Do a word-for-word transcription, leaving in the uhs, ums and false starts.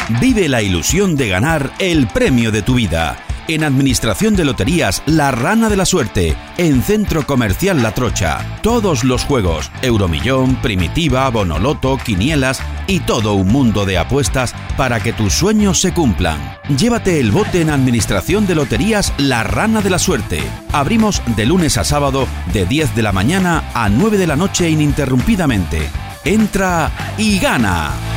Vive la ilusión de ganar el premio de tu vida. En Administración de Loterías La Rana de la Suerte, en Centro Comercial La Trocha. Todos los juegos, Euromillón, Primitiva, Bonoloto, Quinielas y todo un mundo de apuestas para que tus sueños se cumplan. Llévate el bote en Administración de Loterías La Rana de la Suerte. Abrimos de lunes a sábado de diez de la mañana a nueve de la noche ininterrumpidamente. Entra y gana.